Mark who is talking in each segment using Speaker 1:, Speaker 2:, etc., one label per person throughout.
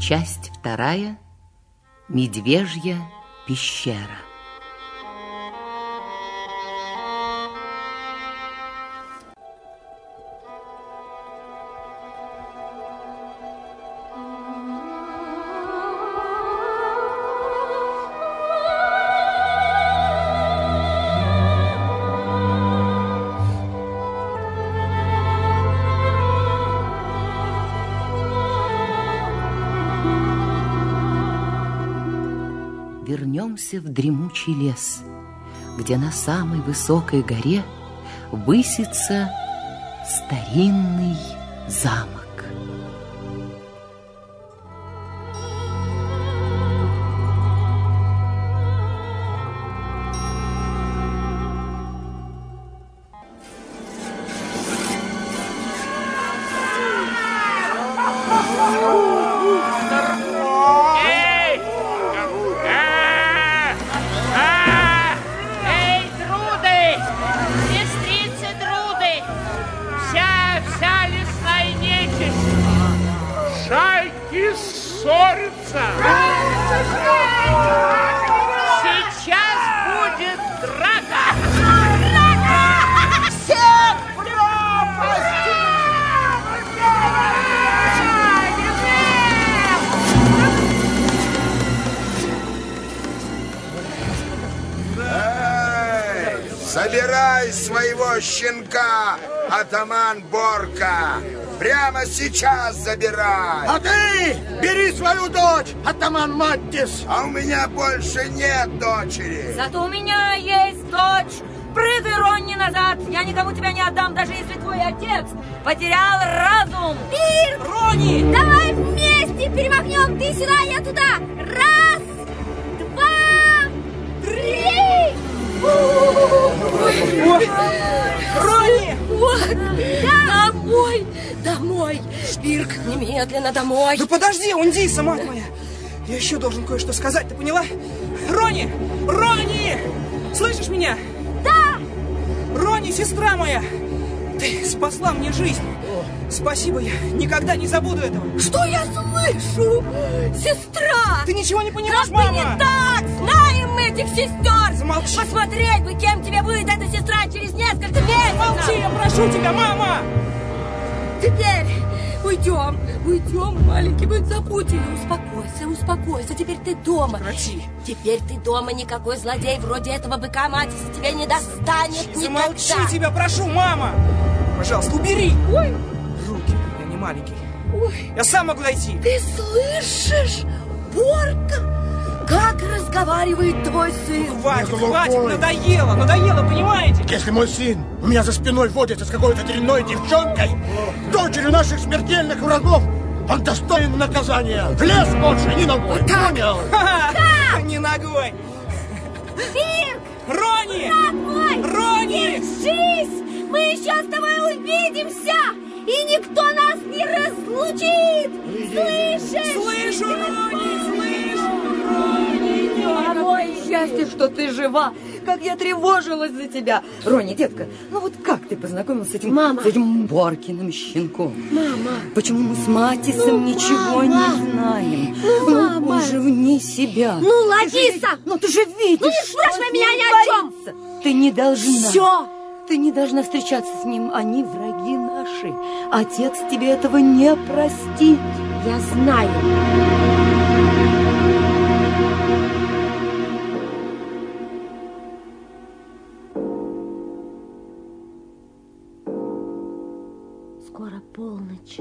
Speaker 1: Часть 2. Медвежья пещера. Вернемся в дремучий лес, где на самой высокой горе высится старинный замок.
Speaker 2: Ссорятся. Сейчас будет драка.
Speaker 3: Всех в пропасть!
Speaker 4: Собирай своего щенка, атаман Борка! Прямо сейчас забирай!
Speaker 5: А ты бери свою дочь, атаман Маттис!
Speaker 4: А у меня больше нет дочери!
Speaker 6: Зато у меня есть дочь! Прыгай, Ронни, назад! Я никому тебя не отдам, даже если твой отец потерял разум!
Speaker 7: Пир!
Speaker 6: Ронни!
Speaker 7: Давай вместе перемахнем! Ты сюда, я туда! Раз, два, три!
Speaker 6: Ронни!
Speaker 7: Вот!
Speaker 6: Да! Домой! Домой! Шпирк, немедленно домой!
Speaker 3: Да подожди, Ундиса, мать моя! Я еще должен кое-что сказать, ты поняла? Ронни! Ронни! Слышишь меня?
Speaker 7: Да!
Speaker 3: Ронни, сестра моя! Ты спасла мне жизнь! Спасибо, я никогда не забуду этого!
Speaker 6: Что я слышу? Сестра!
Speaker 3: Ты ничего не понимаешь,
Speaker 6: как
Speaker 3: мама!
Speaker 6: Ты не так! Знаем мы этих сестер!
Speaker 3: Замолчи!
Speaker 6: Посмотреть бы, кем тебе будет эта сестра через несколько месяцев!
Speaker 3: Молчи, я прошу тебя, мама!
Speaker 6: Теперь уйдем, маленький, будь забудь ее. Успокойся, теперь ты дома.
Speaker 3: Прекрати.
Speaker 6: Теперь ты дома, никакой злодей вроде этого быка Маттиса тебя не достанет никогда.
Speaker 3: Замолчи, тебя прошу, мама! Пожалуйста, убери!
Speaker 6: Ой!
Speaker 3: Руки, я не маленький.
Speaker 6: Ой!
Speaker 3: Я сам могу дойти.
Speaker 6: Ты слышишь, Борка? Как разговаривает твой сын?
Speaker 3: Хватит, надоело, понимаете?
Speaker 5: Если мой сын у меня за спиной водится с какой-то дрянной девчонкой, дочерью наших смертельных врагов, он достоин наказания. В лес больше ни ногой. Понял?
Speaker 3: Не ногой.
Speaker 7: Пирк!
Speaker 3: Ронни!
Speaker 7: Брат мой!
Speaker 3: Ронни!
Speaker 7: Держись! Мы еще с тобой увидимся! И никто нас не разлучит! Слышишь?
Speaker 3: Слышу, Ронни!
Speaker 6: Какое счастье, что ты жива! Как я тревожилась за тебя! Ронни, детка, ну вот как ты познакомился с этим Боркиным щенком?
Speaker 7: Мама!
Speaker 6: Почему мы с Маттисом ничего не знаем? Ну, он же вне себя.
Speaker 7: Ну, Лариса!
Speaker 6: Ты же видишь!
Speaker 7: Ну, не спрашивай меня ни о чем!
Speaker 6: Ты не должна.
Speaker 7: Все!
Speaker 6: Ты не должна встречаться с ним. Они враги наши. Отец тебе этого не простит.
Speaker 7: Я знаю. Скоро полночь.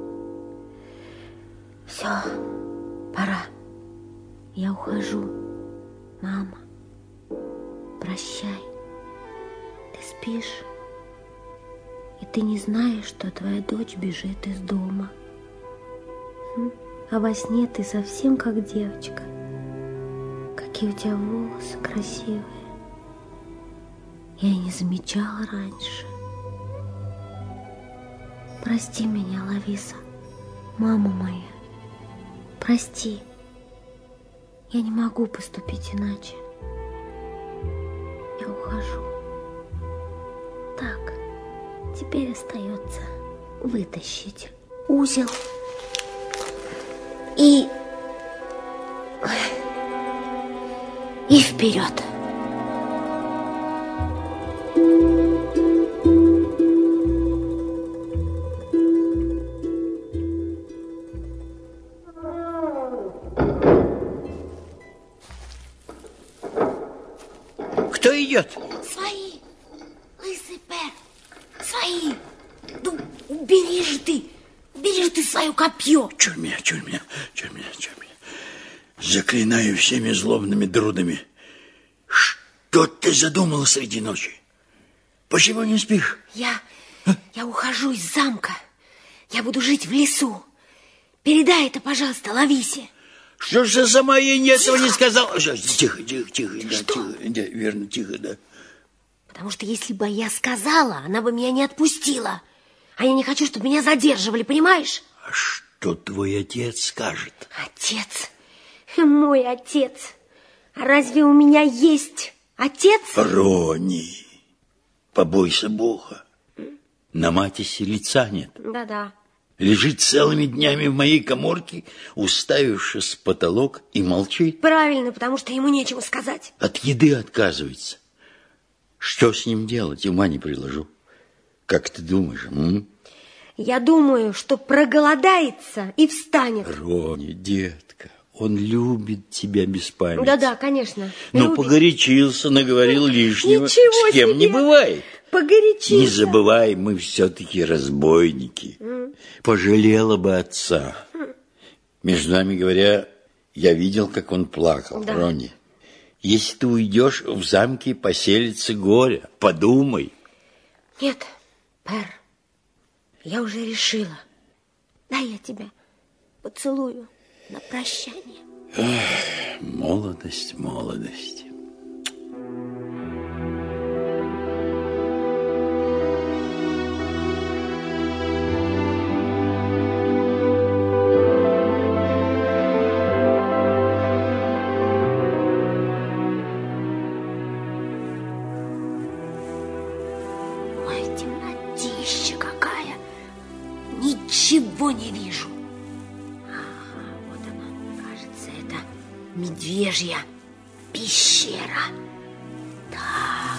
Speaker 7: Все, пора. Я ухожу. Мама, прощай. Ты спишь, и ты не знаешь, что твоя дочь бежит из дома. А во сне ты совсем как девочка. Какие у тебя волосы красивые. Я и не замечала раньше. Прости меня, Лависа, мама моя. Прости. Я не могу поступить иначе. Я ухожу. Так, теперь остается вытащить узел. и вперед.
Speaker 8: Кто идет?
Speaker 7: Свои, лысый Пер, свои. Ну, убери же ты свое копье.
Speaker 8: Чур меня. Заклинаю всеми злобными друдами. Что ты задумала среди ночи? Почему не спишь?
Speaker 7: Я ухожу из замка. Я буду жить в лесу. Передай это, пожалуйста, Лависе.
Speaker 8: Что же сама ей этого не сказала? Тихо.
Speaker 7: Что?
Speaker 8: Да, верно, тихо, да.
Speaker 7: Потому что если бы я сказала, она бы меня не отпустила. А я не хочу, чтобы меня задерживали, понимаешь?
Speaker 8: А что твой отец скажет?
Speaker 7: Отец? Мой отец. А разве у меня есть отец?
Speaker 8: Рони, побойся Бога. На Матисе лица нет.
Speaker 7: Да-да.
Speaker 8: Лежит целыми днями в моей каморке, уставившись в потолок, и молчит.
Speaker 7: Правильно, потому что ему нечего сказать.
Speaker 8: От еды отказывается. Что с ним делать, ума не приложу. Как ты думаешь,
Speaker 7: Я думаю, что проголодается и встанет.
Speaker 8: Рони, детка, он любит тебя без памяти.
Speaker 7: Да-да, конечно.
Speaker 8: Но
Speaker 7: любит.
Speaker 8: погорячился, наговорил лишнего.
Speaker 7: Ничего
Speaker 8: с кем
Speaker 7: себе.
Speaker 8: не бывает.
Speaker 7: Погорячился.
Speaker 8: Не забывай, мы все-таки разбойники. Пожалела бы отца. Между нами говоря, я видел, как он плакал, да. Рони. Если ты уйдешь, в замке поселится горе. Подумай.
Speaker 7: Нет, Пер, я уже решила. Дай я тебя поцелую на прощание.
Speaker 8: Ах, молодость.
Speaker 7: Ничего не вижу. Ага, вот она. Кажется, это медвежья пещера. Так.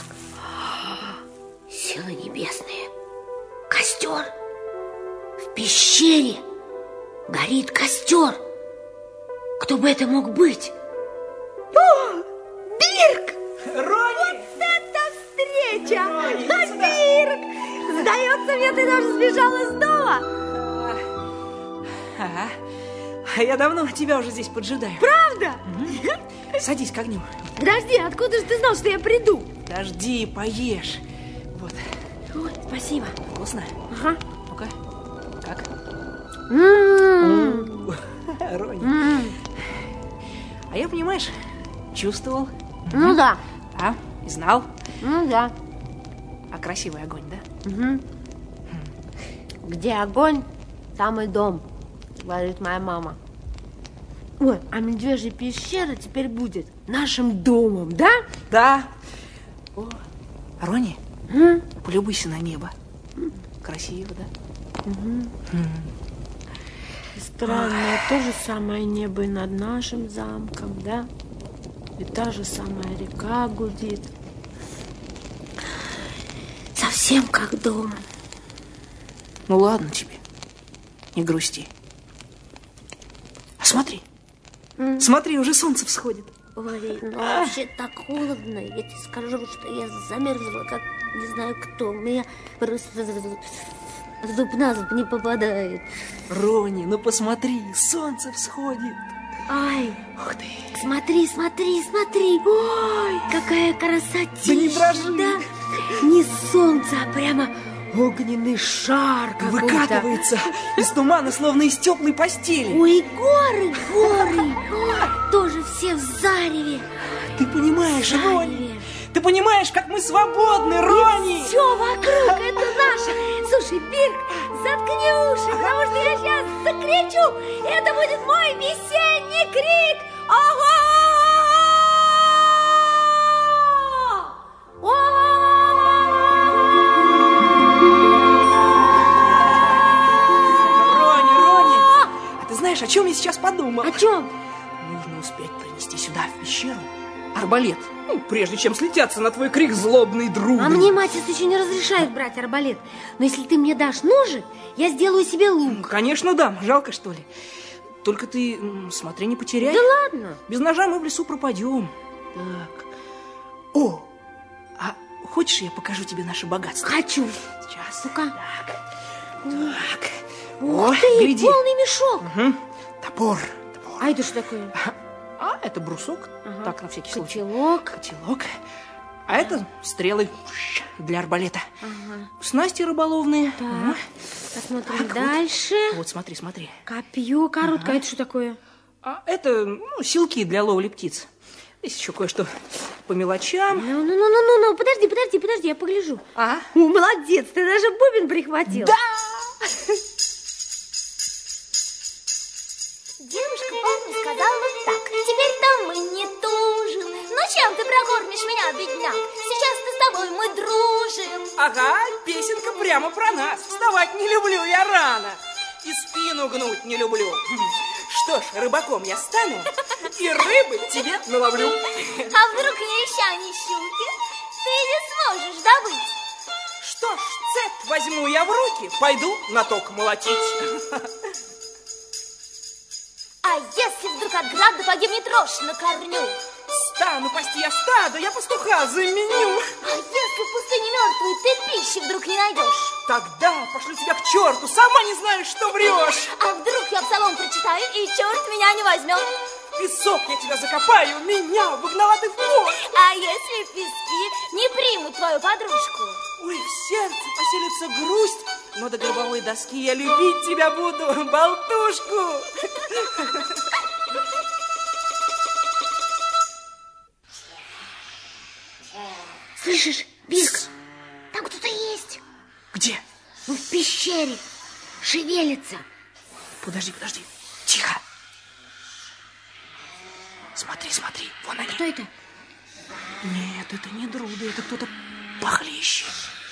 Speaker 7: Силы небесные. Костер. В пещере горит костер. Кто бы это мог быть? О, Бирк!
Speaker 3: Рони!
Speaker 7: Вот это встреча! Бирк! Сдается мне, ты даже сбежал из дома.
Speaker 3: Ага. А я давно тебя уже здесь поджидаю.
Speaker 7: Правда?
Speaker 3: Садись к огню.
Speaker 7: Подожди, откуда же ты знал, что я приду?
Speaker 3: Подожди, поешь. Вот.
Speaker 7: Ой, спасибо.
Speaker 3: Вкусно?
Speaker 7: Ага.
Speaker 3: Ну-ка. Как? Рони. А я, понимаешь, чувствовал.
Speaker 7: Ну да.
Speaker 3: А? И знал.
Speaker 7: Ну да.
Speaker 3: А красивый огонь, да?
Speaker 7: Угу. Где огонь, там и дом, говорит моя мама. Ой, а медвежья пещера теперь будет нашим домом, да?
Speaker 3: Да. О, Рони, полюбуйся на небо. Красиво, да?
Speaker 9: Странно, то же самое небо и над нашим замком, да? И та же самая река гудит.
Speaker 7: Совсем как дома.
Speaker 3: Ну ладно тебе, не грусти. А смотри, смотри, уже солнце всходит.
Speaker 7: Ой, ну вообще так холодно. Я тебе скажу, что я замерзла, как не знаю кто. У меня просто зуб на зуб не попадает.
Speaker 3: Рони, ну посмотри, солнце всходит.
Speaker 7: Ай,
Speaker 3: ух ты.
Speaker 7: Смотри. Ой, какая красотища.
Speaker 3: Да не дрожи.
Speaker 7: Да? Не солнце, а прямо огненный шар какой-то.
Speaker 3: Выкатывается из тумана, словно из теплой постели.
Speaker 7: Ой, горы. Ой, тоже все в зареве.
Speaker 3: Ты понимаешь, Рони? Ты понимаешь, как мы свободны, Рони?
Speaker 7: Все вокруг, это наше. Слушай, Бирк, заткни уши, потому что я сейчас закричу. Это будет мой весенний крик. Ого!
Speaker 3: Знаешь, о чем я сейчас подумал?
Speaker 7: О чем?
Speaker 3: Нужно успеть принести сюда, в пещеру, арбалет. Ну, прежде чем слетятся на твой крик злобный друг.
Speaker 7: А мне мать еще не разрешает брать арбалет. Но если ты мне дашь ножик, я сделаю себе лук.
Speaker 3: Конечно, дам. Жалко, что ли? Только ты смотри, не потеряй.
Speaker 7: Да ладно.
Speaker 3: Без ножа мы в лесу пропадем. Так. О, а хочешь, я покажу тебе наше богатство?
Speaker 7: Хочу.
Speaker 3: Сейчас.
Speaker 7: Ну-ка.
Speaker 3: Так.
Speaker 7: Ух
Speaker 3: О,
Speaker 7: ты,
Speaker 3: гляди.
Speaker 7: полный мешок.
Speaker 3: Угу. Топор.
Speaker 7: А это что такое?
Speaker 3: А это брусок.
Speaker 7: Ага.
Speaker 3: Так, на всякий случай.
Speaker 7: Котелок.
Speaker 3: А это стрелы для арбалета.
Speaker 7: Ага.
Speaker 3: Снасти рыболовные.
Speaker 7: Так, посмотрим
Speaker 3: Так,
Speaker 7: дальше.
Speaker 3: Вот, смотри.
Speaker 7: Копье короткое.
Speaker 3: Ага.
Speaker 7: Это что такое?
Speaker 3: А это силки для ловли птиц. Есть еще кое-что по мелочам.
Speaker 7: Ну, подожди, я погляжу.
Speaker 3: А?
Speaker 7: О, молодец, ты даже бубен прихватил.
Speaker 3: Да!
Speaker 10: Девушка, помню, сказала так: теперь-то мы не тужим. Ну чем ты прокормишь меня, бедняк? Сейчас-то с тобой мы дружим.
Speaker 3: Ага, песенка прямо про нас. Вставать не люблю я рано. И спину гнуть не люблю. Что ж, рыбаком я стану и рыбы тебе наловлю.
Speaker 10: А вдруг не щуки ты не сможешь добыть?
Speaker 3: Что ж, цепь возьму я в руки, пойду на ток молотить.
Speaker 10: А если вдруг от града погибнет рожь на корню?
Speaker 3: Стану пасти я стадо, я пастуха заменю.
Speaker 10: А если в пустыне мертвой ты пищи вдруг не найдешь?
Speaker 3: Тогда пошлю тебя к черту, сама не знаешь, что врешь.
Speaker 10: А вдруг я псалом прочитаю, и черт меня не возьмет?
Speaker 3: В песок я тебя закопаю, меня выгнала ты в море.
Speaker 10: А если в пески не примут твою подружку?
Speaker 3: Ой, в сердце поселится грусть, но до гробовой доски я любить тебя буду, болтушку.
Speaker 7: Слышишь, Бирк, там кто-то есть.
Speaker 3: Где?
Speaker 7: Ну, в пещере. Шевелится.
Speaker 3: Подожди. Тихо. Смотри, вон они.
Speaker 7: Кто это?
Speaker 3: Нет, это не друды, это кто-то похлеще.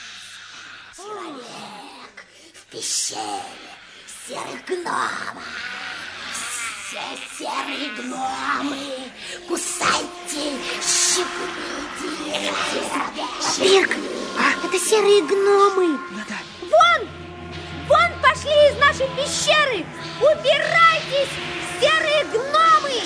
Speaker 10: Человек в пещере серых гномов. Все серые гномы, кусайте, щипните.
Speaker 7: Бирк, это серые гномы.
Speaker 3: Да.
Speaker 7: Вон пошли из нашей пещеры. Убирайтесь, серые гномы.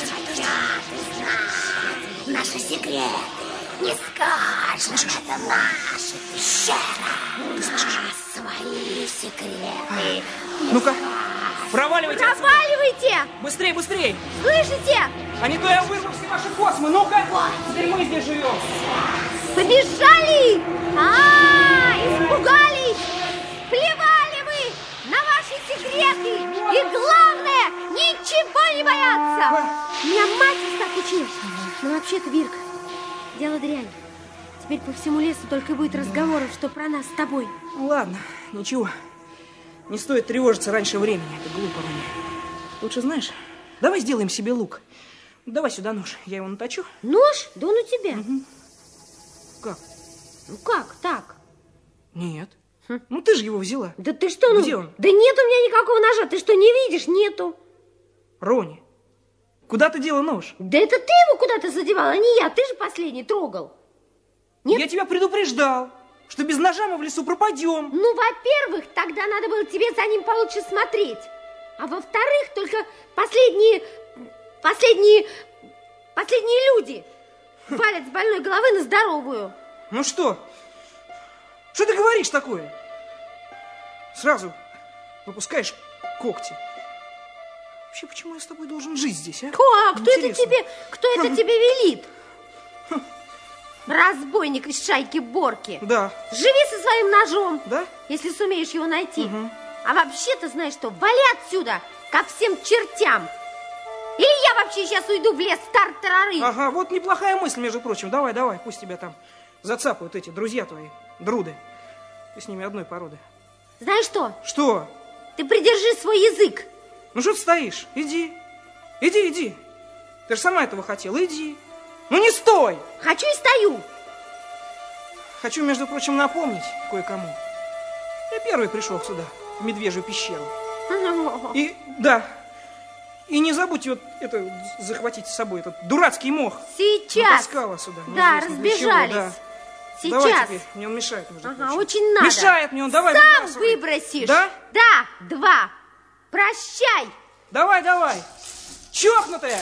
Speaker 10: Наши секреты не скажем, это наша пещера.
Speaker 3: Ты слышишь?
Speaker 10: Свои секреты.
Speaker 3: Ну-ка, проваливайте.
Speaker 7: Проваливайте!
Speaker 3: Быстрей.
Speaker 7: Слышите?
Speaker 3: А не то я вырву все ваши космы. Ну-ка, теперь мы здесь живем.
Speaker 7: Побежали! Испугались! Плевали вы на ваши секреты! И главное, ничего не бояться! Меня мать так учила. Но вообще-то, Бирк, дело дрянь. Теперь по всему лесу только будет разговоров, что про нас с тобой.
Speaker 3: Ладно, ничего. Не стоит тревожиться раньше времени. Это глупо, Роня. Лучше, знаешь, давай сделаем себе лук. Давай сюда нож, я его наточу.
Speaker 7: Нож? Да он у тебя.
Speaker 3: Угу. Как?
Speaker 7: Ну как так?
Speaker 3: Нет. Ну ты же его взяла.
Speaker 7: Да ты что?
Speaker 3: Где он?
Speaker 7: Да нет у меня никакого ножа. Ты что, не видишь? Нету.
Speaker 3: Рони, куда ты дела нож?
Speaker 7: Да это ты его куда-то задевал, а не я. Ты же последний трогал. Нет?
Speaker 3: Я тебя предупреждал, что без ножа мы в лесу пропадем.
Speaker 7: Ну, во-первых, тогда надо было тебе за ним получше смотреть. А во-вторых, только последние люди валят с больной головы на здоровую.
Speaker 3: Ну что? Что ты говоришь такое? Сразу выпускаешь когти. Вообще, почему я с тобой должен жить здесь, а?
Speaker 7: Кто это тебе велит? Разбойник из шайки Борки.
Speaker 3: Да.
Speaker 7: Живи со своим ножом,
Speaker 3: Да?
Speaker 7: если сумеешь его найти.
Speaker 3: Угу.
Speaker 7: А вообще-то, знаешь что, вали отсюда ко всем чертям. Или я вообще сейчас уйду в лес в тартарары.
Speaker 3: Ага, вот неплохая мысль, между прочим. Давай, пусть тебя там зацапают эти друзья твои, друды. Ты с ними одной породы.
Speaker 7: Знаешь что?
Speaker 3: Что?
Speaker 7: Ты придержи свой язык.
Speaker 3: Ну что ты стоишь? Иди. Ты же сама этого хотела, иди. Ну не стой!
Speaker 7: Хочу и стою.
Speaker 3: Хочу, между прочим, напомнить кое-кому. Я первый пришел сюда, в Медвежью пещеру. И, да, И не забудьте вот это захватить с собой, этот дурацкий мох.
Speaker 7: Сейчас.
Speaker 3: Натаскала сюда.
Speaker 7: Да, разбежались.
Speaker 3: Да.
Speaker 7: Сейчас.
Speaker 3: Давай теперь, мне он мешает.
Speaker 7: Ага, очень надо.
Speaker 3: Мешает мне он, давай.
Speaker 7: Сам выбросишь.
Speaker 3: Да?
Speaker 7: Да, 2. Прощай.
Speaker 3: Давай, давай. Чокнутая.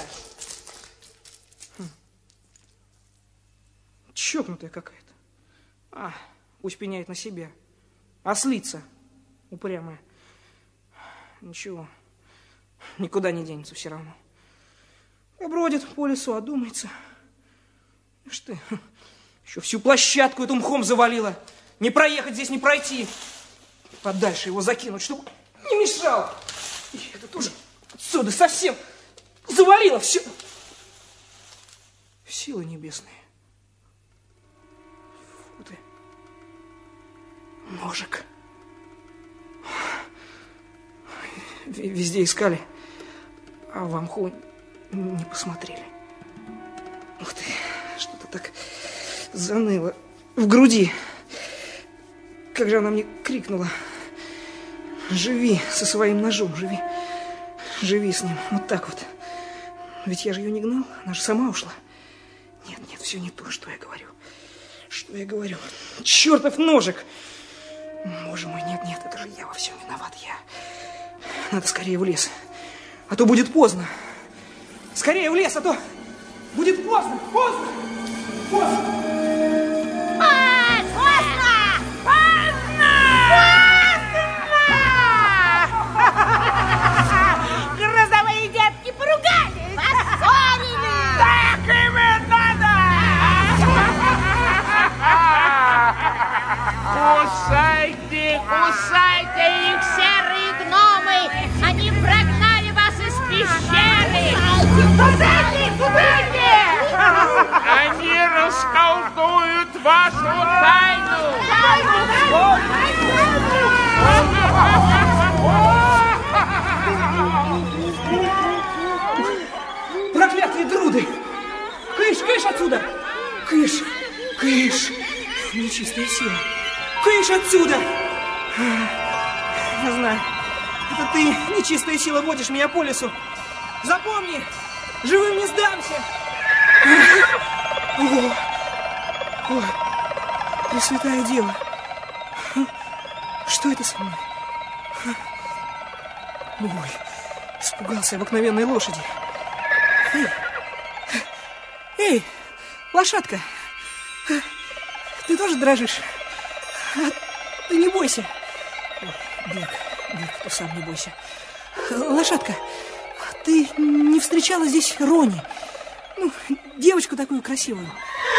Speaker 3: Чокнутая какая-то. Пусть пеняет на себя. Ослица упрямая. Ничего. Никуда не денется все равно. Побродит по лесу, одумается. Ишь ты, еще всю площадку эту мхом завалила. Не проехать здесь, не пройти. Подальше его закинуть, чтобы не мешал. И это тоже отсюда совсем завалило все. Силы небесные. Фу ты. Ножик. Везде искали, а в мху не посмотрели. Ух ты, что-то так заныло в груди. Как же она мне крикнула: живи со своим ножом, живи. Живи с ним, вот так вот. Ведь я же ее не гнал, она же сама ушла. Нет, нет, все не то, что я говорю. Что я говорю? Чертов ножик! Боже мой, нет, нет, это же я во всем виноват, я. Надо скорее в лес, а то будет поздно. Скорее в лес, а то будет поздно, поздно, поздно.
Speaker 2: Грозовые детки поругались! Поссорились! Так им надо! Кусайте, кусайте их, серые гномы! Они прогнали вас из пещеры! Кусайте, кусайте! Они расколдуют вашу тайну!
Speaker 3: Проклятые друды! Кыш, кыш отсюда! Кыш, кыш! Нечистая сила! Кыш отсюда! Я знаю, это ты, нечистая сила, водишь меня по лесу. Запомни, живым не сдамся! О, Пресвятая Дева! Что это со мной? Ой, испугался обыкновенной лошади. Эй, лошадка, ты тоже дрожишь? Ты не бойся. Бег, ты сам не бойся. Лошадка, ты не встречала здесь Рони? Ну, девочку такую красивую.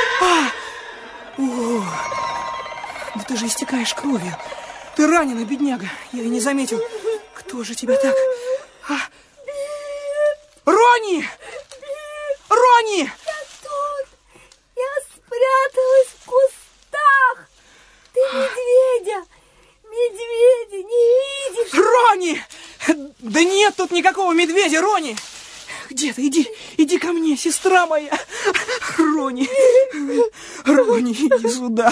Speaker 3: Да ты же истекаешь кровью. Ты ранена, бедняга. Я и не заметил. Кто же тебя так? Рони! Рони!
Speaker 7: Я тут. Я спряталась в кустах. Ты медведя не видишь?
Speaker 3: Рони! Да нет тут никакого медведя, Рони! Где ты? Иди ко мне, сестра моя. Рони, иди сюда.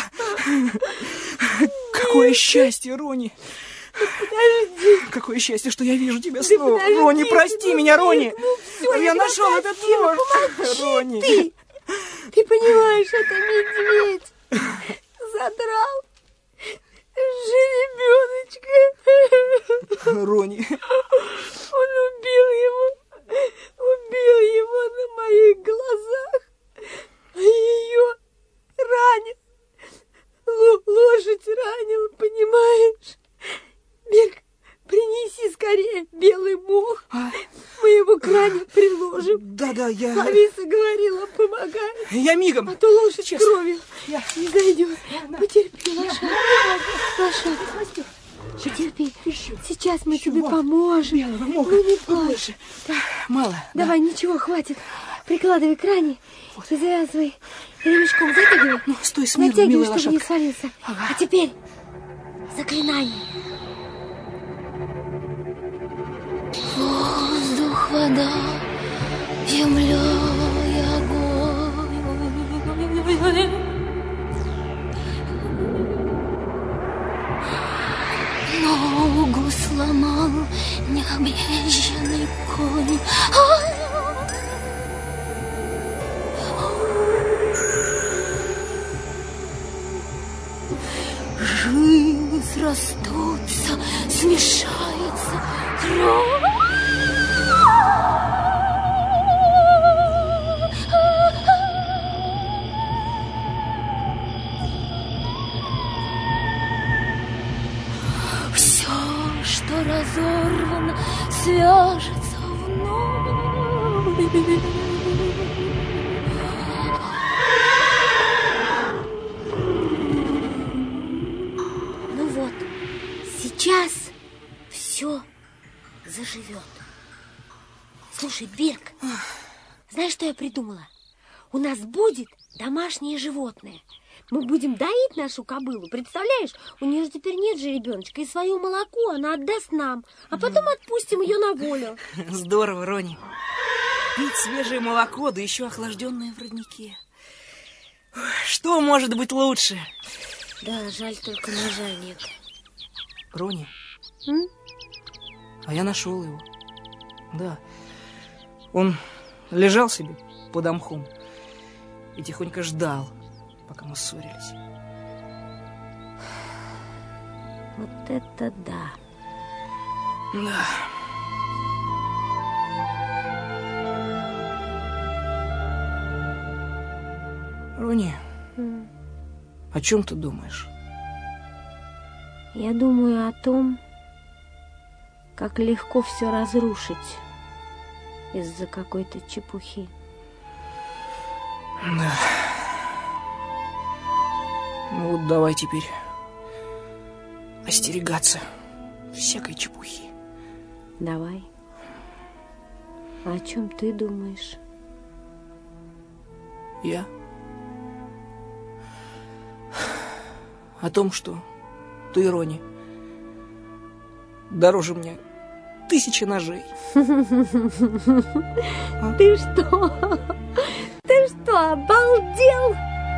Speaker 3: Какое счастье, Рони.
Speaker 7: Подожди.
Speaker 3: Какое счастье, что я вижу тебя снова. Рони, прости меня, Рони. Я нашел этот нож. Рони.
Speaker 7: Ты понимаешь, это медведь задрал жеребеночка.
Speaker 3: Рони.
Speaker 7: Он убил его на моих глазах, а ее ранил. Лошадь ранила, понимаешь? Бирк, принеси скорее белый мох. Мы его к ране приложим.
Speaker 3: Да, я...
Speaker 7: Лариса говорила, помогай.
Speaker 3: Я мигом.
Speaker 7: А то лошадь кровью не зайдет. Потерпи, лошадка. Потерпи. Сейчас мы тебе поможем. Ну, не плачь.
Speaker 3: Мало.
Speaker 7: Давай, ничего, хватит. Прикладывай к ране и завязывай ремешком. Затягивай.
Speaker 3: Ну, стой смирно, милая лошадка.
Speaker 7: Чтобы не свалился. А теперь заклинание. Воздух, вода, земля и огонь. Ногу сломал необъезженный конь, мной. Ну вот, сейчас все заживет. Слушай, Бирк, знаешь, что я придумала? У нас будет домашнее животное. Мы будем доить нашу кобылу, представляешь? У нее же теперь нет же ребеночка, и свое молоко она отдаст нам, а потом отпустим ее на волю.
Speaker 3: Здорово, Рони. Пить свежее молоко, да еще охлажденное в роднике. Что может быть лучше?
Speaker 7: Да, жаль, только ножа нет.
Speaker 3: Рони, а я нашел его. Да, он лежал себе под мхом и тихонько ждал, пока мы ссорились.
Speaker 7: Вот это да.
Speaker 3: Да. Рони, о чем ты думаешь?
Speaker 7: Я думаю о том, как легко все разрушить из-за какой-то чепухи.
Speaker 3: Да. Ну вот давай теперь остерегаться всякой чепухи.
Speaker 7: Давай. А о чем ты думаешь?
Speaker 3: Я? О том, что ты, Рони, дороже мне 1000 ножей.
Speaker 7: Ты что? Ты что, обалдел?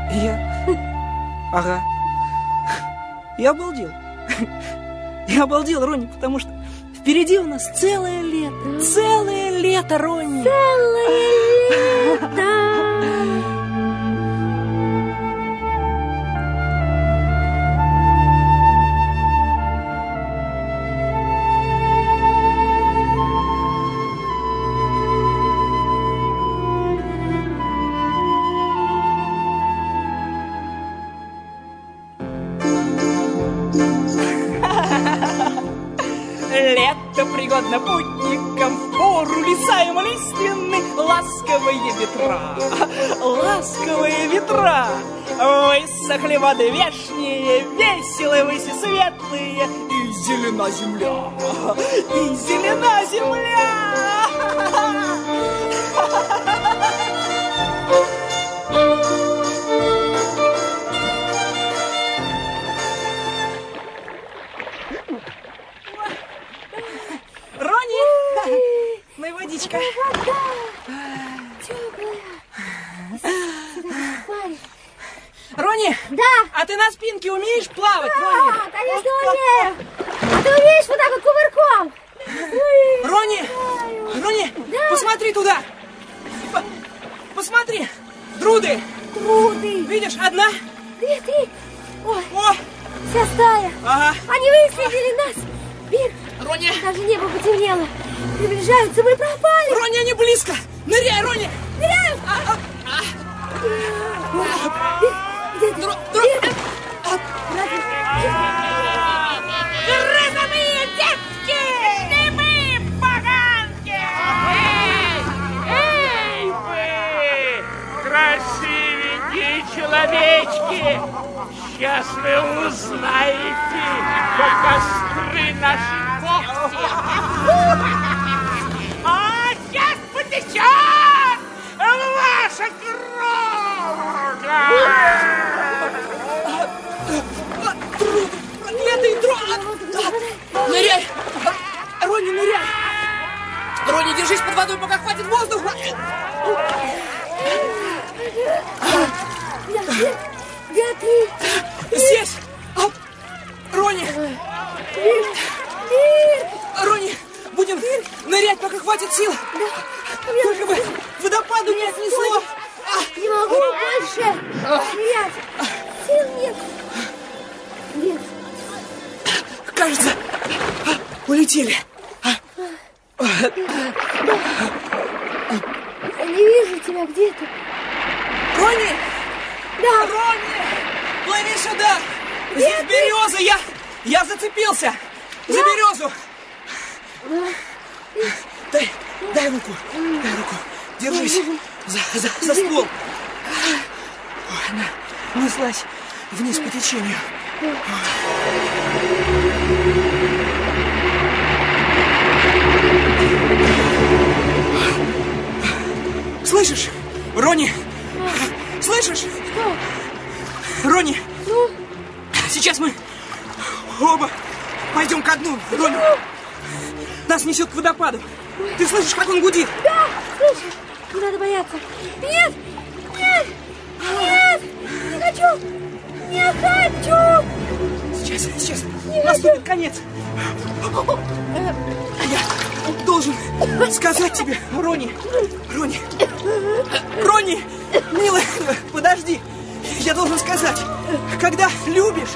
Speaker 3: Ага. Я обалдел. Я обалдел, Рони, потому что впереди у нас целое лето. Целое лето, Рони.
Speaker 7: Целое лето.
Speaker 3: Лето пригодно путникам, в пору леса им лиственны, ласковые ветра, высохли воды вешние, веселые выси светлые, и зелена земля, водичка. Рони!
Speaker 7: Да!
Speaker 3: А ты на спинке умеешь плавать, Рони?
Speaker 7: Да, конечно умею. А ты умеешь вот так вот кувырком?
Speaker 3: Рони,
Speaker 7: да.
Speaker 3: Посмотри туда. Посмотри. Друды. Видишь, одна?
Speaker 7: 2, 3. Ой.
Speaker 3: О.
Speaker 7: Вся стая.
Speaker 3: Ага.
Speaker 7: Они выследили нас. Бир.
Speaker 3: Рони.
Speaker 7: Даже небо потемнело. Приближаются, мы пропали.
Speaker 3: Рони, они близко. Ныряй, Рони.
Speaker 7: Ныряем. Где ты?
Speaker 2: Грызаные детки! Снимы, поганки! Эй, вы, красивенькие человечки! Сейчас вы узнаете, как остры наши когти! А сейчас потечет ваша кровь!
Speaker 3: Проклятый дрон! Ныряй! Рони, ныряй! Рони, держись под водой, пока хватит воздуха!
Speaker 7: Где ты?
Speaker 3: Здесь! Рони! Рони, будем нырять, пока хватит сил! Только бы водопаду не отнесло!
Speaker 7: Не могу больше нырять! Сил нет! Нет!
Speaker 3: Кажется, улетели.
Speaker 7: Я не вижу тебя, где ты?
Speaker 3: Рони!
Speaker 7: Да!
Speaker 3: Рони! Плыви сюда! Здесь береза! Я зацепился! За березу! Дай Дай руку. Держись за ствол. Ой, она неслась вниз по течению. Слышишь, Рони? Слышишь?
Speaker 9: Что?
Speaker 3: Рони,
Speaker 9: Ну?
Speaker 3: сейчас мы оба пойдем ко дну, Рони. Нас несет к водопаду. Ты слышишь, как он гудит?
Speaker 9: Да, слышу. Не надо бояться. Нет! Не хочу! Не хочу!
Speaker 3: Сейчас. Наступит конец. Я должен сказать тебе, Рони, милая, подожди. Я должен сказать, когда любишь,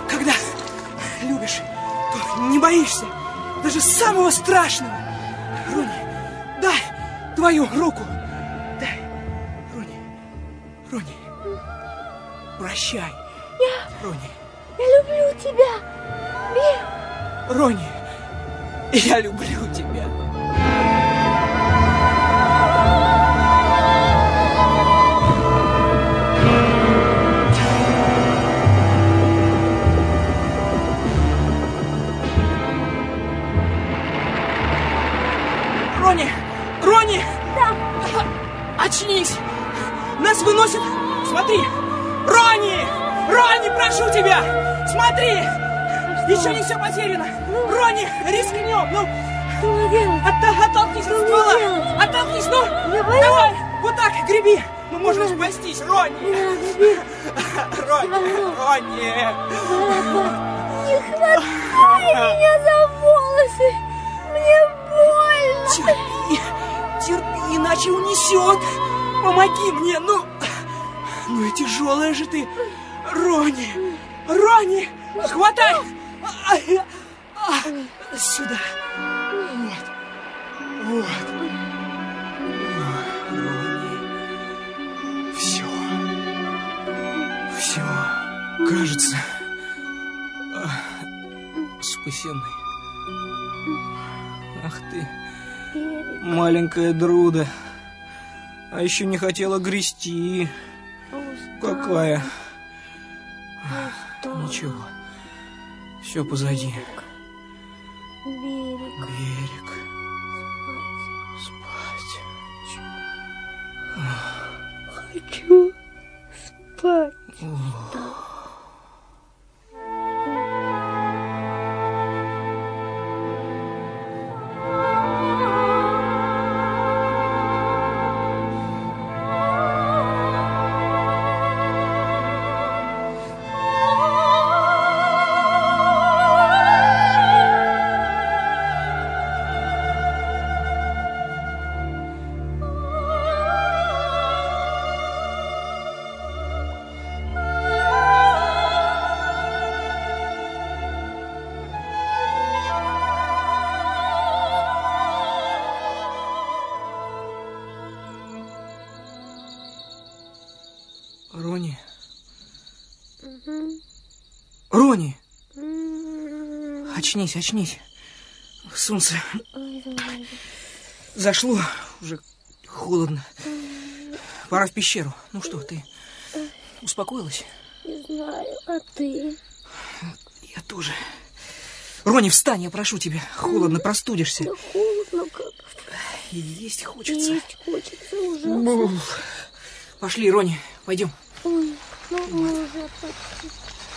Speaker 3: то не боишься даже самого страшного. Рони, дай твою руку. Дай, Рони, прощай. Рони.
Speaker 9: Я люблю тебя, Бир.
Speaker 3: Рони, я люблю тебя. Рони!
Speaker 9: Да.
Speaker 3: Очнись! Нас выносит! Смотри! Рони, прошу тебя! Смотри! Еще не все потеряно! Рони, рискнем! Ну,
Speaker 9: Что делать?
Speaker 3: Оттолкнись от ствола! Оттолкнись, ну! Давай! Вот так, греби! Мы можем спастись! Рони! Рони!
Speaker 9: Не хватай меня за волосы! Мне больно!
Speaker 3: Терпи, иначе унесет! Помоги мне, ну и тяжелая же ты! Рони! Хватай! Сюда! Вот! Рони! Все! Кажется, спасены. Ах ты, маленькая Друда. А еще не хотела грести. Какая? Ничего. Все позади. Берег. Спать.
Speaker 9: Хочу спать. Рони! Очнись. Солнце зашло, уже холодно. Пора в пещеру. Ну что, ты успокоилась? Не знаю, а ты?
Speaker 3: Я тоже. Рони, встань, я прошу тебя. Холодно, простудишься.
Speaker 9: Да холодно как.
Speaker 3: Есть хочется.
Speaker 9: Есть хочется ужасно.
Speaker 3: Пошли, Рони, пойдем.
Speaker 9: Ой, мы уже почти.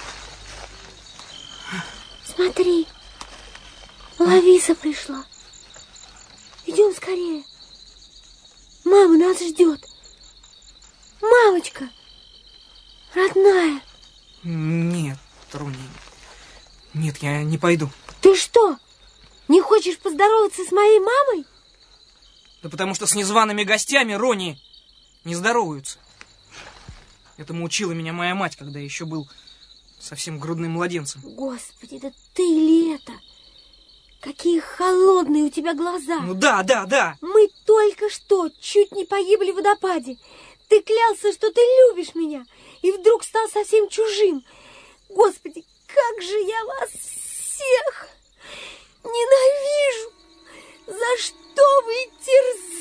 Speaker 9: Смотри, Ловиса пришла. Идем скорее. Мама нас ждет. Мамочка, родная.
Speaker 3: Нет, Рони. Нет, я не пойду.
Speaker 9: Ты что, не хочешь поздороваться с моей мамой?
Speaker 3: Да потому что с незваными гостями, Рони, не здороваются. Этому учила меня моя мать, когда я еще был совсем грудным младенцем.
Speaker 9: Господи, да ты ли это? Какие холодные у тебя глаза.
Speaker 3: Ну да.
Speaker 9: Мы только что чуть не погибли в водопаде. Ты клялся, что ты любишь меня, и вдруг стал совсем чужим. Господи, как же я вас всех ненавижу! За что вы терзаете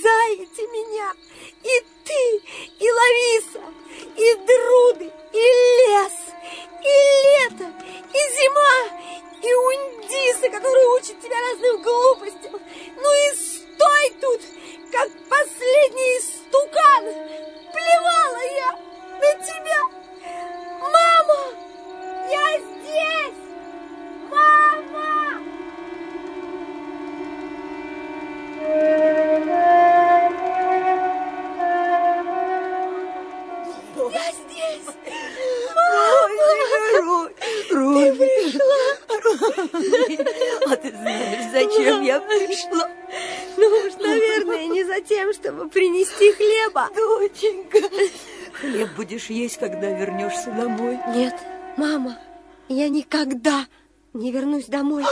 Speaker 9: за тем, чтобы принести хлеба.
Speaker 6: Доченька, хлеб будешь есть, когда вернешься домой?
Speaker 9: Нет, мама, я никогда не вернусь домой.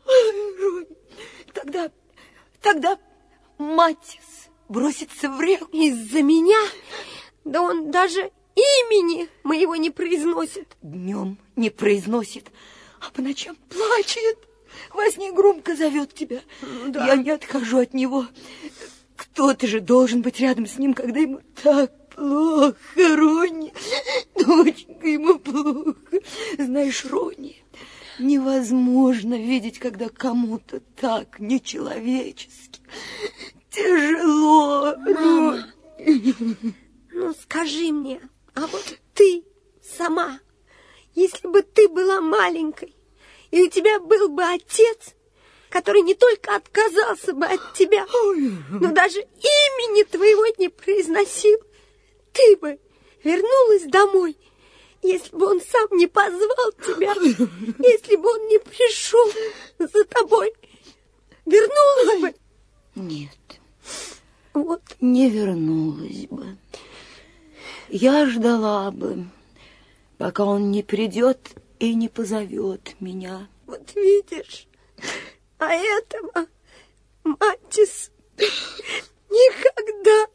Speaker 6: Тогда мать бросится в реку.
Speaker 9: Из-за меня? Да он даже имени моего не произносит.
Speaker 6: Днем не произносит, а по ночам плачет. Во сне громко зовет тебя. Да. Я не отхожу от него. Кто-то же должен быть рядом с ним, когда ему так плохо, Ронни. Доченька, ему плохо. Знаешь, Ронни, невозможно видеть, когда кому-то так нечеловечески тяжело.
Speaker 9: Мама, ну скажи мне, а вот ты сама, если бы ты была маленькой, и у тебя был бы отец, который не только отказался бы от тебя, но даже имени твоего не произносил, ты бы вернулась домой, если бы он сам не позвал тебя, если бы он не пришел за тобой, вернулась бы?
Speaker 6: Нет, вот не вернулась бы. Я ждала бы, пока он не придет и не позовет меня.
Speaker 9: Вот видишь, а этого Матис никогда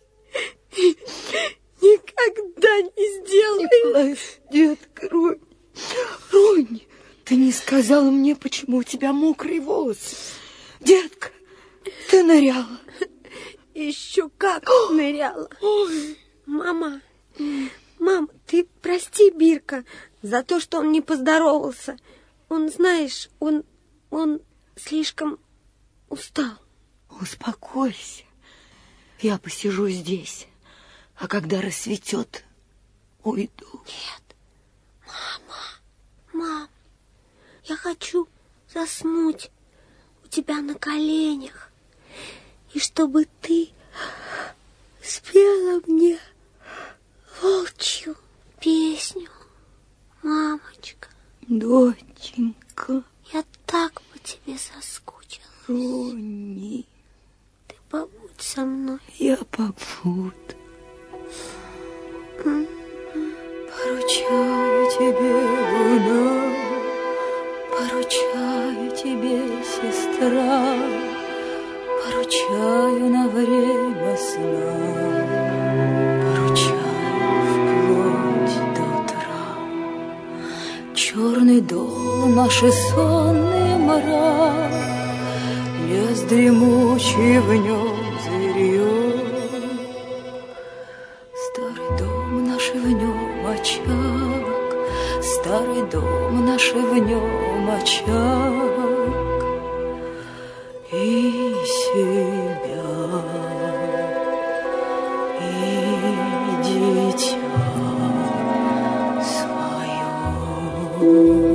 Speaker 9: не сделает.
Speaker 6: Не плачь, детка, Ронни, ты не сказала мне, почему у тебя мокрые волосы. Детка, ты ныряла.
Speaker 9: Еще как ныряла. Мама, ты прости Бирка за то, что он не поздоровался. Он, знаешь, он слишком устал.
Speaker 6: Успокойся. Я посижу здесь, а когда рассветет, уйду.
Speaker 9: Нет, мам, я хочу заснуть у тебя на коленях, и чтобы ты спела мне волчью песню, мамочка.
Speaker 6: Доченька.
Speaker 9: Я так по тебе соскучилась.
Speaker 6: Ронни.
Speaker 9: Ты побудь со мной.
Speaker 6: Я побуду. Поручаю тебе, луна, поручаю тебе, сестра, поручаю на время сна, поручаю вплоть до утра. Черный дол, наши сонные мора, лес дремучий, в нем зверье. Старый дом наш, в нем очаг, старый дом наш, в нем очаг. И себя, и дитя свое.